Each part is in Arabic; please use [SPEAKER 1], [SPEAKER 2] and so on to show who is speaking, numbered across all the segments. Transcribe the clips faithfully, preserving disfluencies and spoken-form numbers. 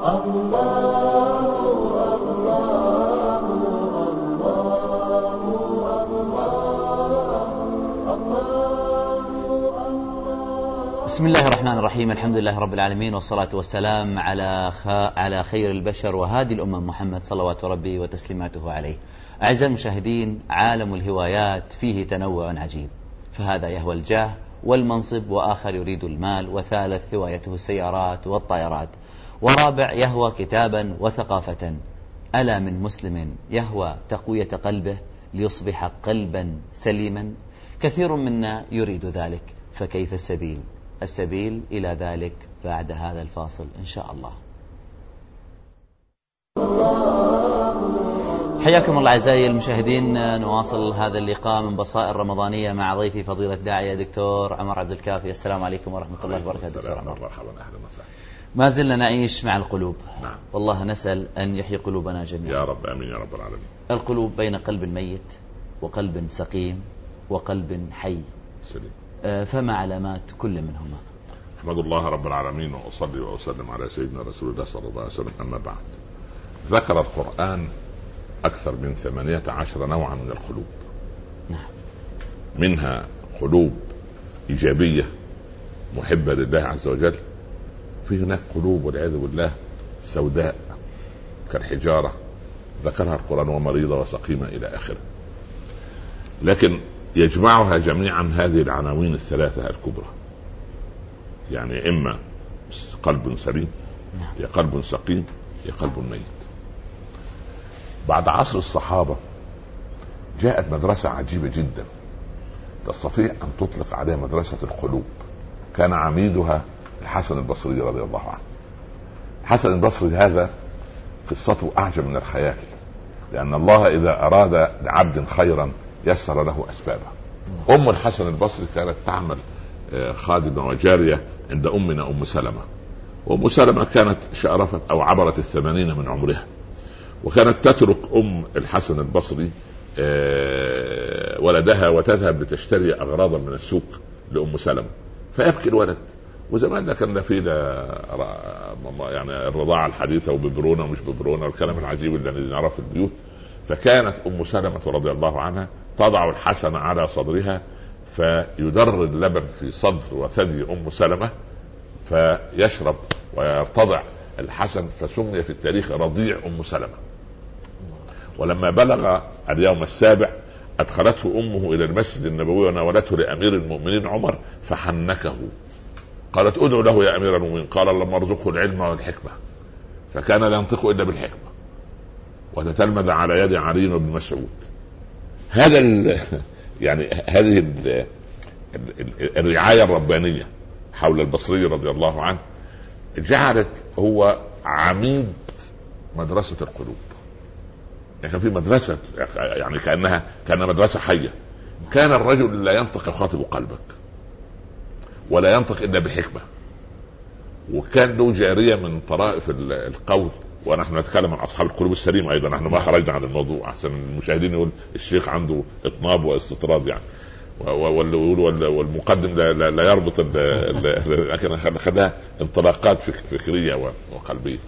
[SPEAKER 1] بسم الله الرحمن الرحيم. الحمد لله رب العالمين، والصلاة والسلام على خ... على خير البشر وهادي الأمم محمد صلوات ربي وتسليماته عليه. أعزائي المشاهدين، عالم الهوايات فيه تنوع عجيب، فهذا يهوى الجاه والمنصب، وآخر يريد المال، وثالث هوايته السيارات والطائرات، ورابع يهوى كتابا وثقافة. ألا من مسلم يهوى تقوية قلبه ليصبح قلبا سليما؟ كثير منا يريد ذلك، فكيف السبيل؟ السبيل إلى ذلك بعد هذا الفاصل إن شاء الله. حياكم الله أعزائي المشاهدين، نواصل هذا اللقاء من بصائر رمضانية مع ضيفي فضيلة الداعية دكتور عمر عبد الكافي. السلام عليكم ورحمة الله وبركاته.
[SPEAKER 2] السلام مرحبا أهلا وسهلا.
[SPEAKER 1] ما زلنا نعيش مع القلوب.
[SPEAKER 2] نعم.
[SPEAKER 1] والله نسأل أن يحيي قلوبنا جميعا
[SPEAKER 2] يا رب، آمين يا رب العالمين.
[SPEAKER 1] القلوب بين قلب ميت وقلب سقيم وقلب حي،
[SPEAKER 2] سليم.
[SPEAKER 1] فما علامات كل منهما؟
[SPEAKER 2] أحمد الله رب العالمين وأصلي وأسلم على سيدنا رسول الله صلى الله عليه وسلم. أما بعد، ذكر القرآن أكثر من ثمانية عشر نوعا من القلوب.
[SPEAKER 1] نعم.
[SPEAKER 2] منها قلوب إيجابية محبة لله عز وجل، في هناك قلوب والعياذ بالله سوداء كالحجارة، ذكرها القرآن ومريضة وسقيمة إلى آخره. لكن يجمعها جميعا هذه العناوين الثلاثة الكبرى، يعني إما قلب سليم، يا قلب سقيم، يا قلب ميت. بعد عصر الصحابة جاءت مدرسة عجيبة جدا تستطيع أن تطلق عليها مدرسة القلوب. كان عميدها الحسن البصري رضي الله عنه. الحسن البصري هذا قصته أعجب من الخيال، لأن الله إذا أراد لعبد خيرا يسر له أسبابه. أم الحسن البصري كانت تعمل خادمة وجارية عند أمنا أم سلمة، وأم سلمة كانت شارفت أو عبرت الثمانين من عمرها، وكانت تترك أم الحسن البصري ولدها وتذهب لتشتري أغراضا من السوق لأم سلمة، فيبكي الولد. وزمان كان في يعني الرضاعة الحديثة وببرونة ومش ببرونة والكلام العجيب الذي نعرفه في البيوت. فكانت أم سلمة رضي الله عنها تضع الحسن على صدرها فيدر اللبن في صدر وثدي أم سلمة فيشرب ويرتضع الحسن، فسمي في التاريخ رضيع أم سلمة. ولما بلغ اليوم السابع أدخلته أمه إلى المسجد النبوي وناولته لأمير المؤمنين عمر فحنكه، قالت ادعو له يا أمير المؤمنين، قال اللهم ارزقه العلم والحكمة، فكان لا ينطق إلا بالحكمة، وتتلمذ على يد علي بن مسعود. هذا يعني هذه ال ال الرعاية الربانية حول البصري رضي الله عنه جعلت هو عميد مدرسة القلوب. يعني في مدرسة يعني كأنها كان مدرسة حية. كان الرجل لا ينطق يخاطب قلبك ولا ينطق إلا بحكمة، وكان له جارية من طرائف القول، ونحن نتكلم عن أصحاب القلوب السليمة أيضا، نحن ما خرجنا عن الموضوع أحسن المشاهدين يقول الشيخ عنده إطناب واستطراد يعني، والمقدم لا, لا, لا يربط، لكن خلها انطلاقات فكرية وقلبية.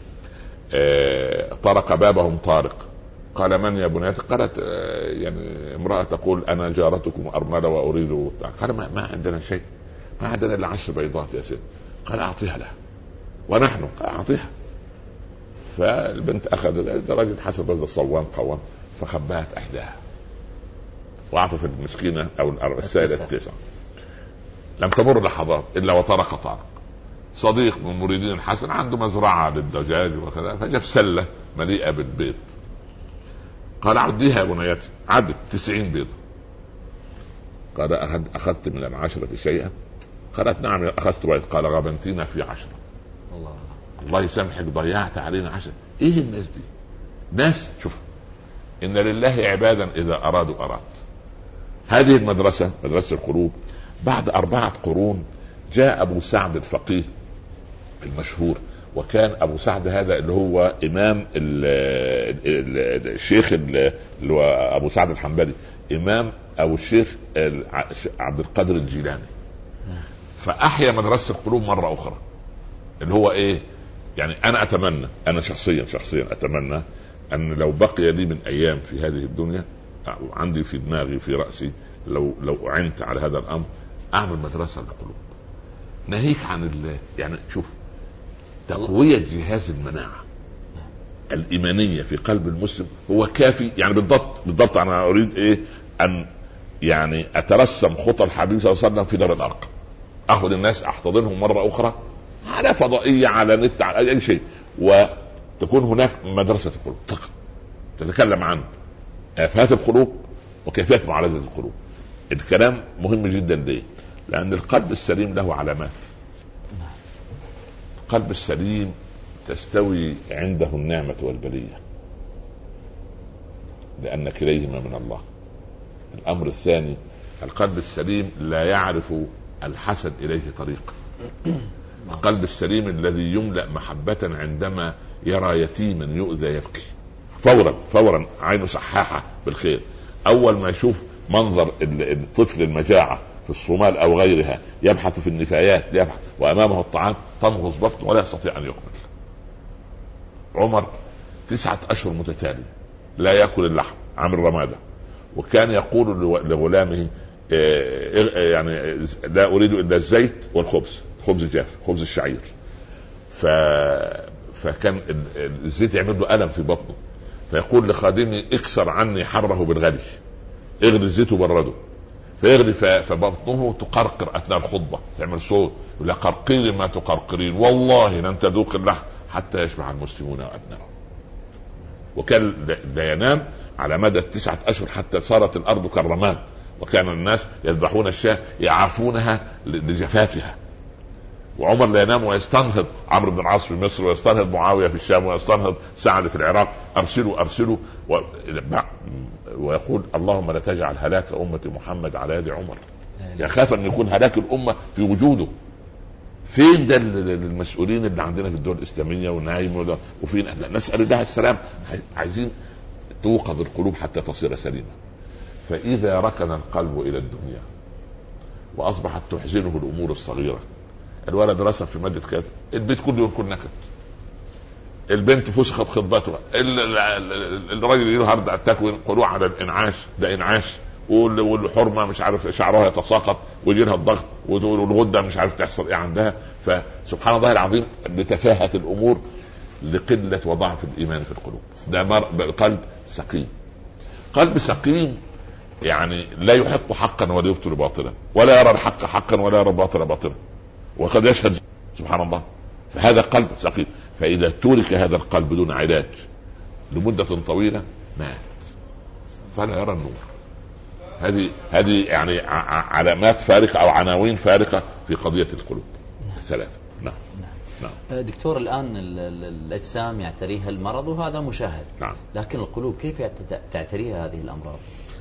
[SPEAKER 2] طرق بابهم طارق، قال من يا بنياتي؟ قالت يعني امرأة تقول أنا جارتكم أرملة وأريد. قال ما, ما عندنا شيء، ما عندنا إلا عشر بيضات يا سيد. قال أعطيها لها. ونحن؟ قال أعطيها. فالبنت أخذت، الرجل حسب هذا الصوان قوام، فخبأت أحداها وأعطت المسكينة أو السائلة التسعة. لم تمر لحظات إلا وطرق طارق صديق من مريدين الحسن عنده مزرعة للدجاج وكذا، فجاب سلة مليئة بالبيض. قال عديها يا بنياتي. عدت تسعين بيضة. قال أخذت من العشرة شيئا؟ قالت نعم أخذت بيض. قال غبنتينا في عشرة. الله الله يسامحك، ضيعت علينا عشرة. إيه الناس دي؟ ناس شوف، إن لله عبادا إذا أرادوا أراد. هذه المدرسة مدرسة القلوب. بعد أربعة قرون جاء أبو سعد الفقيه المشهور، وكان أبو سعد هذا اللي هو إمام الشيخ اللي هو أبو سعد الحنبلي، إمام أو الشيخ عبد القادر الجيلاني. فأحيا مدرسة القلوب مرة أخرى، اللي هو إيه؟ يعني انا اتمنى، انا شخصيا شخصيا اتمنى ان لو بقي لي من ايام في هذه الدنيا، عندي في دماغي في رأسي لو لو اعنت على هذا الامر اعمل مدرسة للقلوب، ناهيك عن الله. يعني شوف، تقوية جهاز المناعة الإيمانية في قلب المسلم هو كافي. يعني بالضبط بالضبط أنا أريد إيه؟ أن يعني أترسم خطى الحبيب صلى الله عليه وسلم في دار الأرقم، أخذ الناس أحتضنهم مرة أخرى على فضائية، على نت، على أي شيء، وتكون هناك مدرسة القلوب فقط تتكلم عن آفات القلوب وكيفية معالجة القلوب. الكلام مهم جدا ليه؟ لأن القلب السليم له علامات. القلب السليم تستوي عنده النعمة والبلية، لأن كليهما من الله. الأمر الثاني، القلب السليم لا يعرف الحسد إليه طريق. القلب السليم الذي يملأ محبة عندما يرى يتيما يؤذى يبكي فورا فورا، عينه صحاحة بالخير. أول ما يشوف منظر الطفل المجاعة في الصومال أو غيرها يبحث في النفايات، يبحث وأمامه الطعام تنغص بطنه ولا يستطيع أن يكمل. عمر تسعة أشهر متتالية لا يأكل اللحم، عامل رمادة، وكان يقول لغلامه يعني لا أريد إلا الزيت والخبز، خبز جاف، خبز الشعير. ف... فكان الزيت يعمل له ألم في بطنه، فيقول لخادمه اكسر عني حره بالغلي، اغلي الزيت وبرده، فيغلي فبطنه تقرقر أثناء الخطبة، تعمل صوت ولا قرقير ما تقرقرين والله لن تذوق اللحم حتى يشبع المسلمون وأبنائهم. وكان لا ينام على مدى التسعة أشهر حتى صارت الأرض كالرماد، وكان الناس يذبحون الشاة يعافونها لجفافها. وعمر لا ينام ويستنهض عمرو بن العاص في مصر، ويستنهض معاوية في الشام، ويستنهض سعد في العراق، أرسلوا أرسلوا و... ويقول اللهم لا تجعل هلاك أمة محمد على يد عمر. يخاف أن يكون هلاك الأمة في وجوده. فين ده المسؤولين اللي عندنا في الدول الإسلامية والنايم وفين؟ نسأل الله السلام. عايزين توقظ القلوب حتى تصير سليمة. فإذا ركن القلب إلى الدنيا وأصبحت تحزنه الأمور الصغيرة، الولد رسم في مادة كذا، البيت كله يكون نكد، البنت فسخت خطبتها، الراجل له هرد التكوين قلوع على الإنعاش، ده إنعاش، والحرمة مش عارف شعرها يتساقط ويجي لها الضغط، والغدة مش عارف تحصل ايه عندها. فسبحان الله العظيم لتفاهة الأمور لقلة وضعف الإيمان في القلوب. ده قلب سقيم. قلب سقيم يعني لا يحق حقا ولا يبطل باطلا، ولا يرى الحق حقا ولا يرى الباطل باطلا، وقد يشهد سبحان الله. فهذا قلب سقيم. فإذا ترك هذا القلب دون علاج لمدة طويلة مات، فلا يرى النور. هذه هذه يعني علامات فارقة أو عناوين فارقة في قضية القلوب الثلاثة. نعم.
[SPEAKER 1] نعم. دكتور، الآن الأجسام يعتريها المرض وهذا مشاهد.
[SPEAKER 2] نعم.
[SPEAKER 1] لكن القلوب كيف تعتريها هذه الأمراض؟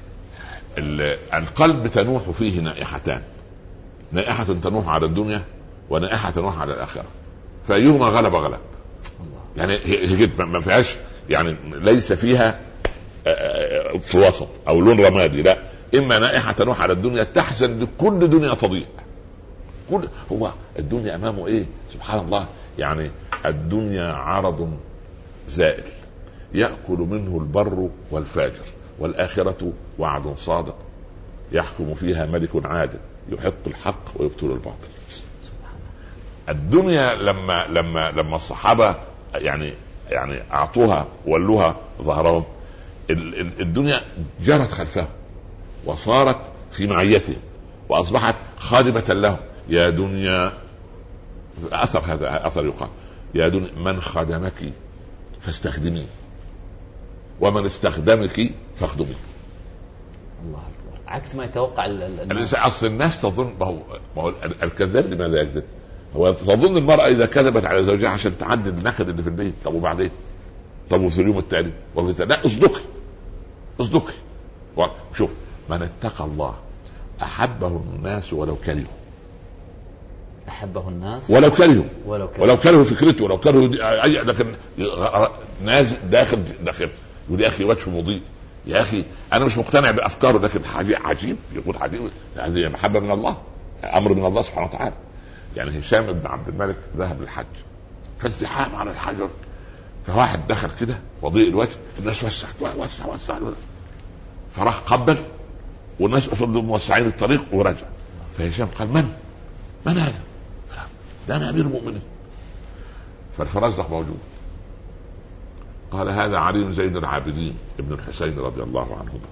[SPEAKER 2] القلب تنوح فيه نائحتان، نائحة تنوح على الدنيا ونائحة تنوح على الآخرة، فأيهما غلب غلب. يعني هي ما فيهاش، يعني ليس فيها في وسط أو لون رمادي، لا، إما نائحة تنوح على الدنيا تحزن لكل دنيا تضيع. كل هو الدنيا أمامه إيه؟ سبحان الله. يعني الدنيا عرض زائل يأكل منه البر والفاجر، والآخرة وعد صادق يحكم فيها ملك عادل يحق الحق ويبطل الباطل. الدنيا لما لما لما الصحابة يعني يعني أعطوها ولوها ظهرهم، الدنيا جرت خلفها وصارت في معيته وأصبحت خادمة لهم. يا دنيا، أثر هذا أثر يقال، يا دنيا من خدمك فاستخدمي، ومن استخدمك فاخدمي.
[SPEAKER 1] الله أكبر. عكس ما يتوقع الناس.
[SPEAKER 2] أصل الناس تظن، ما هو, ما هو الكذاب لماذا يكذب؟ هو تظن المرأة إذا كذبت على زوجها عشان تعدل النكد اللي في البيت، طب وبعدين؟ طب وفي اليوم التالي والله لا، اصدقي اصدقي. شوف، من اتقى الله أحبه الناس ولو كرهوا،
[SPEAKER 1] أحبه الناس
[SPEAKER 2] ولو كرهوا
[SPEAKER 1] ولو كرهوا
[SPEAKER 2] ولو كرهوا فكرته، ولو كرهوا أي، لكن نازل داخل داخل يقول يا أخي وجهه مضيء، يا أخي أنا مش مقتنع بأفكاره، لكن عجيب، يقول عجيب. هذه محبة من الله، أمر من الله سبحانه وتعالى. يعني هشام بن عبد الملك ذهب للحج، فازدحام على الحجر. فواحد دخل كده وضيء الوجه، الناس وسعت وسع وسع، فراح قبل والناس قصدهم موسعين الطريق ورجع. فهشام قال من من هذا؟ ده انا امير المؤمنين. فالفرزدق موجود. قال هذا علي زين العابدين ابن الحسين رضي الله عنهما،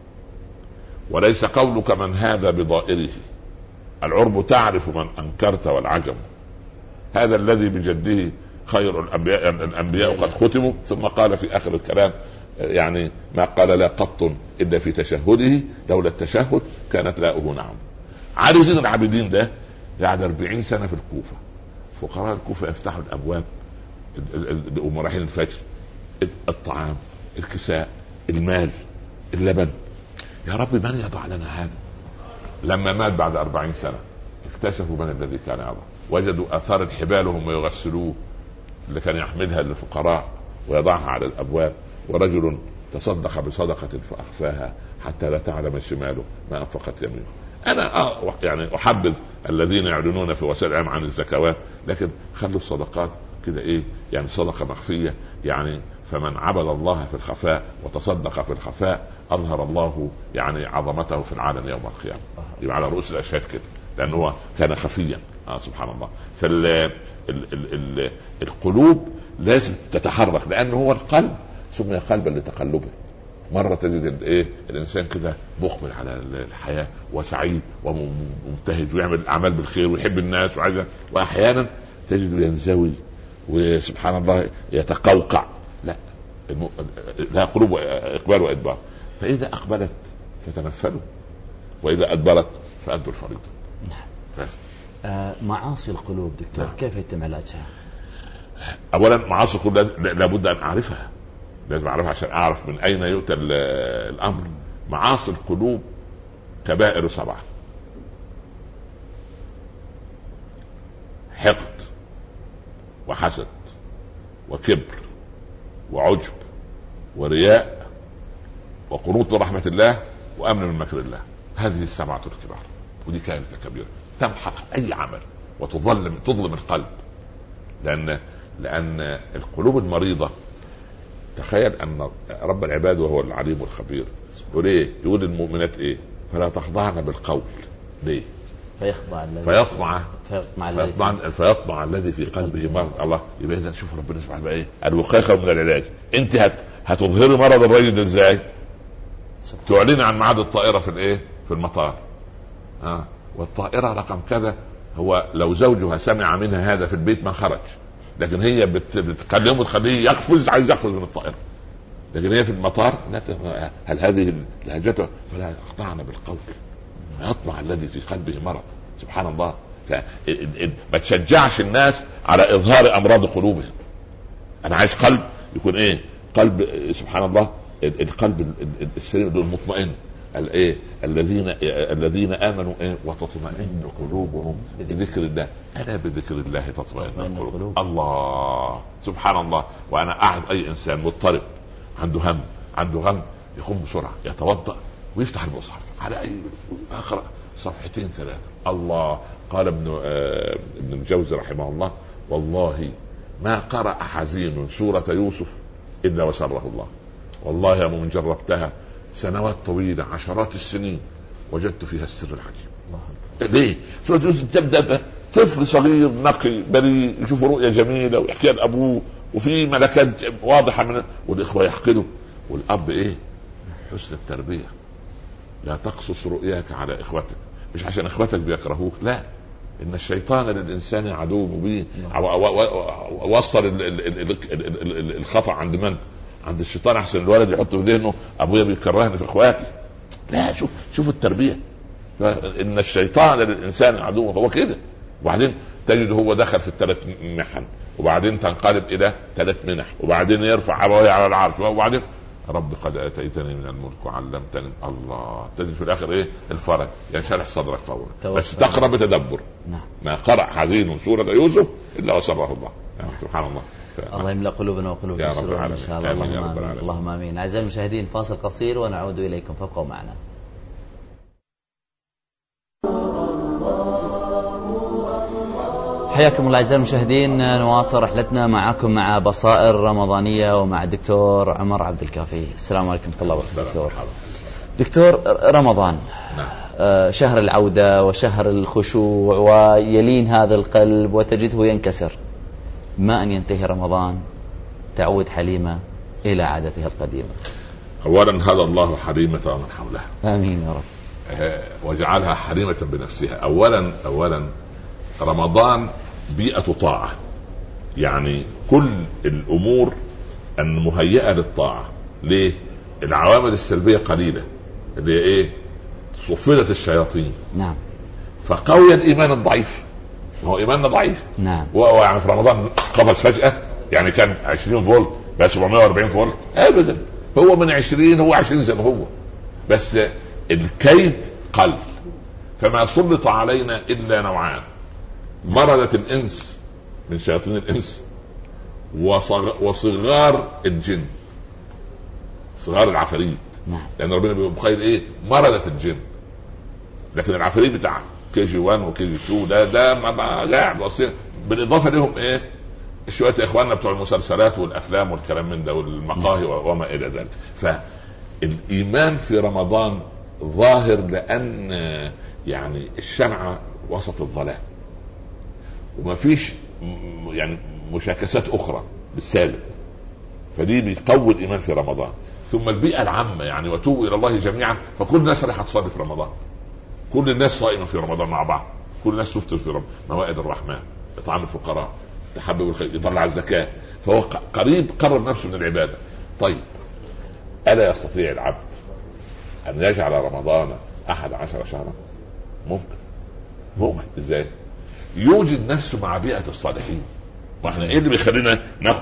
[SPEAKER 2] وليس قولك من هذا بضائره، العرب تعرف من انكرت والعجم، هذا الذي بجده خير الانبياء الانبياء قد ختموا. ثم قال في اخر الكلام يعني ما قال لا قط الا في تشهده، لولا التشهد كانت لاؤه نعم. علي زين العابدين ده قعد أربعين سنه في الكوفه، فقراء الكوفه يفتحوا الابواب وهم رايحين الفجر، الطعام، الكساء، المال، اللبن، يا رب من يضع لنا هذا؟ لما مات بعد أربعين سنه اكتشفوا من الذي كان يضع، وجدوا اثار الحبال وهم يغسلوه اللي كان يحملها للفقراء ويضعها على الابواب، ورجل تصدق بصدقه فاخفاها حتى لا تعلم شماله ما انفقت يمينه. انا آه يعني احبذ الذين يعلنون في وسائل الاعلام عن الزكوات، لكن خلوا الصدقات كده ايه يعني صدقه مخفيه، يعني فمن عبد الله في الخفاء وتصدق في الخفاء اظهر الله يعني عظمته في العالم يوم القيامه. يبقى على رؤوس الاشهاد كده، لانه هو كان خفيا. آه سبحان الله. فال ال ال ال القلوب لازم تتحرك، لانه هو القلب سمي قلبا لتقلبه. مرة تجد الايه الانسان كده مقبل على الحياة وسعيد ومبتهج ويعمل الاعمال بالخير ويحب الناس وعايز، واحيانا تجده ينزوي وسبحان الله يتقوقع. لا لا قلوب اقبال وادبار. فاذا اقبلت فتنفلوا، واذا ادبرت فادوا الفريضة.
[SPEAKER 1] نعم. آه معاصي القلوب دكتور نعم. كيف يتم علاجها؟
[SPEAKER 2] اولا معاصي القلوب لابد ان اعرفها، لازم اعرفها عشان اعرف من اين يؤتى الامر. معاصي القلوب كبائر سبعه: حقد وحسد وكبر وعجب ورياء وقنوط رحمة الله وامن من مكر الله. هذه السبعه الكبار، ودي كارثه كبيره تمحق اي عمل وتظلم تظلم القلب. لان لان القلوب المريضه، تخيل ان رب العباد وهو العليم الخبير يقول ايه؟ يقول للمؤمنات ايه؟ فلا تخضعن بالقول. ليه؟
[SPEAKER 1] فيخضع الذي
[SPEAKER 2] فيطمع
[SPEAKER 1] فيطمع,
[SPEAKER 2] فيطمع, فيطمع الذي في قلبه مرض. الله يبقى اذا شوف ربنا سبحانه ايه؟ الوقايه خير من العلاج. انت هت هتظهري مرض الرجل ده ازاي؟ تعلن عن ميعاد الطائره في الايه؟ في المطار. اه والطائره رقم كذا. هو لو زوجها سمع منها هذا في البيت ما خرج، لكن هي بتكلمه تخليه يقفز، عايز يقفز من الطائره، لكن هي في المطار لا. هل هذه لهجته؟ فلا يخضعن بالقول يطمع الذي في قلبه مرض. سبحان الله. ما تشجعش الناس على اظهار امراض قلوبهم. انا عايز قلب يكون ايه؟ قلب سبحان الله، القلب السليم المطمئن. الايه؟ الذين الذين امنوا ايه؟ وتطمئن قلوبهم بذكر الله. الا بذكر الله تطمئن القلوب. الله سبحان الله. وانا اعد اي انسان مضطرب عنده هم عنده غم يقوم بسرعه يتوضا ويفتح المصحف على اي اقرا صفحتين ثلاثه. الله قال ابن آه ابن الجوزي رحمه الله: والله ما قرأ حزين سورة يوسف الا وسره الله. والله يا من جربتها سنوات طويلة عشرات السنين وجدت فيها السر العجيب. ليه؟ سورة يوسف تبدأ طفل صغير نقي بريء يشوف رؤية جميلة ويحكيها لأبوه وفي ملكات واضحة من والإخوة يحقدوا، والأب إيه؟ حسن التربية. لا تقصص رؤياك على إخوتك، مش عشان إخوتك بيكرهوك، لا، إن الشيطان للإنسان عدو مبين. وصل الخطأ عند من؟ عند الشيطان. احسن الولد يحط في ذهنه ابويا بيكرهني في اخواتي. لا، شوف شوف التربيه. ان الشيطان للانسان عدو، هو كده. وبعدين تجد هو دخل في الثلاث محن، وبعدين تنقلب الى ثلاث منح، وبعدين يرفع ابويه على العرش، وبعدين رب قد اتيتني من الملك وعلمتني. الله. تجد في الاخر ايه؟ الفرج، ينشرح صدرك فورا، بس تقرا بتدبر. ما قرأ حزين سوره يوسف الا وسره الله. يعني سبحان الله.
[SPEAKER 1] الله يملأ قلوبنا وقلوبكم سرورا ان شاء الله. اللهم امين. اللهم امين. اعزائي المشاهدين فاصل قصير ونعود اليكم، فابقوا معنا. حياكم الله أعزائي المشاهدين، نواصل رحلتنا معكم مع بصائر رمضانية ومع الدكتور عمر عبد الكافي. السلام عليكم ورحمة الله وبركاته. دكتور دكتور رمضان شهر العودة وشهر الخشوع، ويلين هذا القلب وتجده ينكسر. ما أن ينتهي رمضان تعود حليمة إلى عادتها القديمة.
[SPEAKER 2] أولا هذا الله حليمة ومن حولها،
[SPEAKER 1] آمين يا رب،
[SPEAKER 2] وجعلها حليمة بنفسها. أولا أولا رمضان بيئة طاعة، يعني كل الأمور المهيئة للطاعة. ليه؟ العوامل السلبية قليلة، اللي هي إيه؟ صفدت الشياطين.
[SPEAKER 1] نعم.
[SPEAKER 2] فقوي الإيمان الضعيف، هو إيماننا ضعيف.
[SPEAKER 1] نعم.
[SPEAKER 2] ويعني في رمضان قفز فجأة، يعني كان عشرين فولت بقى سبعمائة وأربعين فولت أبدا، هو من عشرين هو عشرين زي ما هو، بس الكيد قل. فما سلط علينا إلا نوعان: مردة الإنس من شياطين الإنس، وصغار الجن، صغار العفاريت.
[SPEAKER 1] نعم.
[SPEAKER 2] لأن ربنا بيقول إيه؟ مردة الجن. لكن العفاريت بتاع كي جي واحد وكي جي اتنين ده ده ما لاعب اصلا. بالاضافه لهم ايه؟ شويه اخواننا بتوع المسلسلات والافلام والكلام من ده والمقاهي وما الى ذلك. فالايمان في رمضان ظاهر، لان يعني الشمعة وسط الظلام، وما فيش يعني مشاكسات اخرى بالسالب، فدي بيقوي الايمان في رمضان. ثم البيئه العامه، يعني وتوبوا الى الله جميعا، فكل الناس راح تصلي في رمضان، كل الناس صائمة في رمضان مع بعض، كل الناس تفطر في رمضان، موائد الرحمن، إطعام الفقراء، تحبب الخير، يطلع الزكاة، فهو قريب قرب نفسه من العبادة. طيب ألا يستطيع العبد أن يجعل رمضان أحد عشر شهرا؟ ممكن. ممكن ازاي؟ يوجد نفسه مع بيئة الصالحين. واحنا ايه اللي بيخلينا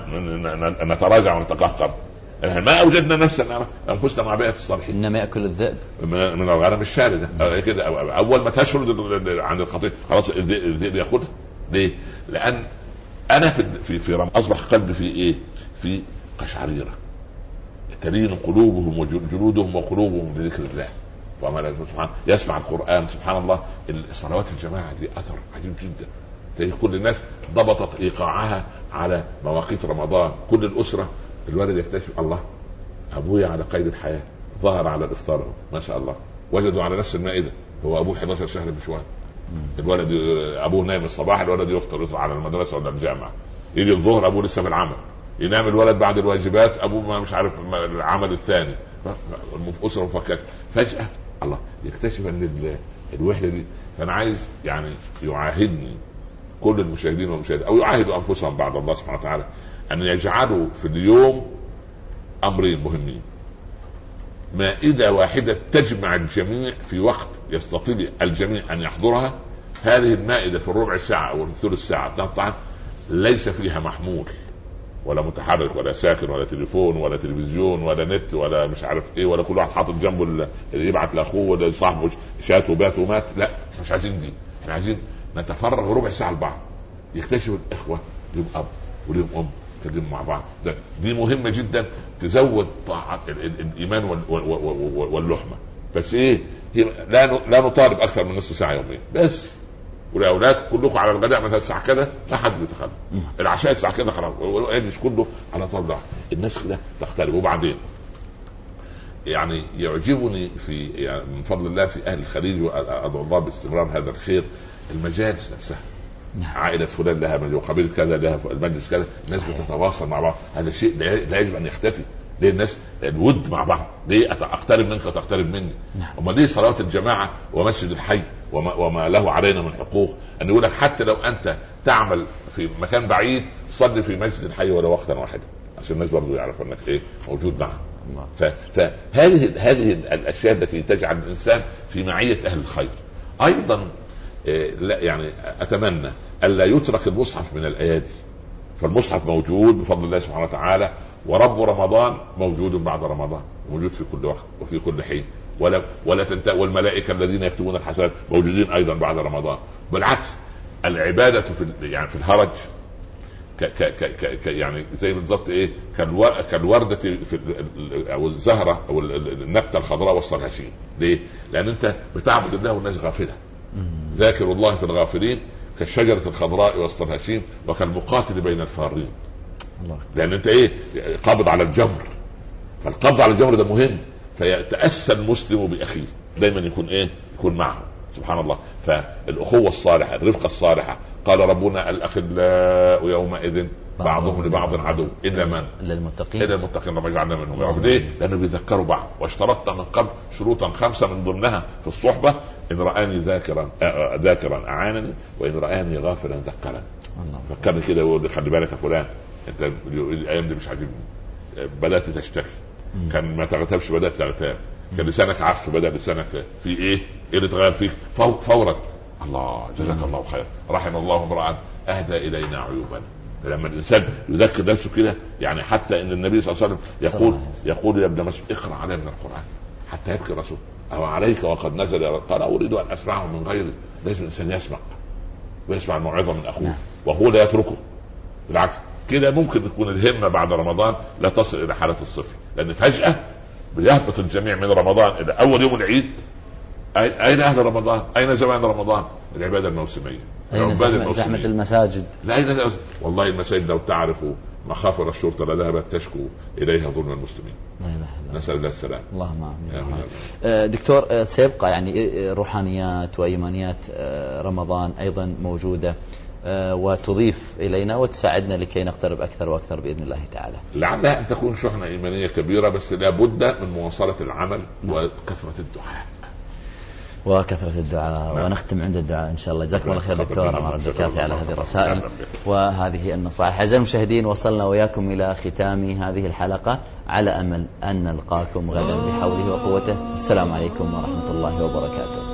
[SPEAKER 2] نتراجع ونتقهقر؟ ما اوجدنا نفسنا انفسنا مع بيئة الصالحين.
[SPEAKER 1] انما ياكل الذئب
[SPEAKER 2] من الغنم الشاردة كده. اول ما تشرد عن الخطيئة خلاص الذئب ياخدها. ليه؟ لان انا في في, في رم... اصبح قلبي في ايه؟ في قشعريرة تلين قلوبهم وجلودهم وقلوبهم لذكر الله. فما سبحان يسمع القرآن. سبحان الله، الصلوات الجماعة دي اثر عجيب جدا. تلاقي كل الناس ضبطت ايقاعها على مواقيت رمضان. كل الاسرة الولد يكتشف الله ابويا على قيد الحياة، ظهر على الافطار ما شاء الله، وجدوا على نفس المائدة، هو ابوه احد عشر شهر بشوية. الولد ابوه نايم الصباح، الولد يفطر يطلع على المدرسة ولا الجامعة، يجي الظهر ابوه لسه في العمل، ينام الولد بعد الواجبات، ابوه ما مش عارف العمل الثاني، اسرة مفككة. فجأة الله يكتشف ان الوحدة دي. فانا عايز يعني يعاهدني كل المشاهدين والمشاهدات، او يعاهدوا انفسهم بعد الله سبحانه وتعالى، ان يجعلوا في اليوم امرين مهمين: مائدة واحدة تجمع الجميع في وقت يستطيع الجميع ان يحضرها. هذه المائدة في الربع ساعة او الثلث ساعة تقطع، ليس فيها محمول ولا متحرك ولا ساكن ولا تليفون ولا تلفزيون ولا نت ولا مش عارف ايه، ولا كل واحد حاطط جنبه اللي يبعت لاخوه ولا صاحبه شات وبات ومات. لا، مش عايزين دي. احنا عايزين نتفرغ ربع ساعة لبعض، يكتشف الاخوة لهم اب ولهم ام يتكلموا مع بعض. ده دي مهمة جدا، تزود طاعة الايمان واللحمة. بس ايه، هي لا لا نطالب اكثر من نصف ساعة يوميا بس. والاولاد كلكم على الغداء مثلا الساعه كذا، لا حد بيتخلى. العشاء الساعه كذا خلاص، ويجلس كله على طاوله. الناس كده تختلف. وبعدين يعني يعجبني في يعني من فضل الله في اهل الخليج، وادعو الله باستمرار هذا الخير، المجالس نفسها. عائله فلان لها مجلس، وقبيله كذا لها المجلس كذا، الناس بتتواصل مع بعض. هذا شيء لا يجب ان يختفي. ليه الناس الود مع بعض؟ ليه اقترب منك وتقترب مني؟ اما ليه صلاه الجماعه ومسجد الحي وما, وما له علينا من حقوق؟ ان يقول لك حتى لو انت تعمل في مكان بعيد، صلي في مسجد الحي ولو وقتا واحدا، عشان الناس برضو يعرفوا انك ايه موجود معه. فهذه هذه الاشياء التي تجعل الانسان في معيه اهل الخير. ايضا إيه لا يعني اتمنى الا يترك المصحف من الايادي. فالمصحف موجود بفضل الله سبحانه وتعالى، ورب رمضان موجود بعد رمضان، موجود في كل وقت وفي كل حين، ولا ولا تنتهي. والملائكه الذين يكتبون الحسنات موجودين ايضا بعد رمضان. بالعكس، العباده في يعني في الهرج ك ك ك ك يعني زي بالضبط ايه، كالورده في او الزهره او النبته الخضراء وسط الهشيم. ليه؟ لان انت بتعبد الله والناس غافله. ذاكر الله في الغافلين كالشجرة الخضراء وسط الهشيم وكالمقاتل بين الفارين.
[SPEAKER 1] الله.
[SPEAKER 2] لأن أنت إيه قابض على الجمر، فالقبض على الجمر ده مهم، فيتأسى المسلم بأخيه دايما يكون إيه يكون معه. سبحان الله. فالأخوة الصالحة الرفقة الصالحة قال ربنا الأخلاء يومئذ بعضهم لبعض عدو إلا من
[SPEAKER 1] إلا المتقين
[SPEAKER 2] إلا المتقين ربنا يجعلنا منهم. ليه؟ لأنه بيذكروا بعض. واشترطنا من قبل شروطا خمسة من ضمنها في الصحبة: إن رآني ذاكرا ذاكرا أعانني، وإن رآني غافلا ذكرني. فكرني كده يقول خلي بالك يا فلان أنت الأيام دي مش عاجبني، بدأت تشتكي، كان ما تغتابش بدأت تغتاب، كان لسانك عف بدأ لسانك في ايه ايه اللي اتغير فيك فورا. الله جزاك الله خير، رحم الله امرأ اهدى الينا عيوبنا. لما الانسان يذكر نفسه كده يعني، حتى ان النبي صلى الله عليه وسلم يقول يقول يا ابن مسعود اقرا علينا من القران حتى يبكي الرسول، او عليك وقد نزل. قال اريد ان اسمعه من غيري. لازم الانسان يسمع ويسمع الموعظه من اخوه وهو لا يتركه، بالعكس كده ممكن تكون الهمه بعد رمضان لا تصل الى حاله الصفر، لان فجاه بيهبط الجميع من رمضان الى اول يوم العيد. اين اهل رمضان؟ اين زمان رمضان؟ العباده الموسميه،
[SPEAKER 1] اين زحمه المساجد؟
[SPEAKER 2] لا أين زحمة. والله المساجد لو تعرفوا مخافر الشرطه لذهبت تشكو اليها ظلم المسلمين. لا اله الا نسال الله السلام.
[SPEAKER 1] اللهم امين. دكتور، سيبقى يعني روحانيات وايمانيات رمضان ايضا موجوده وتضيف إلينا وتساعدنا لكي نقترب أكثر وأكثر بإذن الله تعالى.
[SPEAKER 2] لعلها أن تكون شحنة إيمانية كبيرة، بس لابد من مواصلة العمل وكثرة الدعاء
[SPEAKER 1] وكثرة الدعاء نعم. ونختم عند الدعاء إن شاء الله. جزاكم الله خير دكتور عمر البكافي على هذه الرسائل وهذه النصائح. أعزائي المشاهدين، وصلنا وياكم إلى ختام هذه الحلقة، على أمل أن نلقاكم غدا بحوله وقوته. السلام عليكم ورحمة الله وبركاته.